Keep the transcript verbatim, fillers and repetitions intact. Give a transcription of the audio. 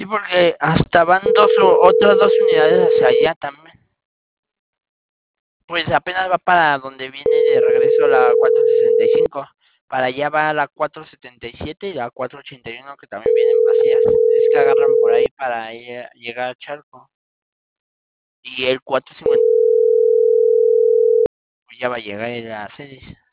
Sí, porque hasta van dos o otras dos unidades hacia allá también. Pues apenas va para donde viene de regreso la cuatrocientos sesenta y cinco. Para allá va la cuatrocientos setenta y siete y la cuatrocientos ochenta y uno que también vienen vacías. Es que agarran por ahí para ir- llegar a Charco. Y el cuatrocientos cincuenta ya va a llegar a Celis.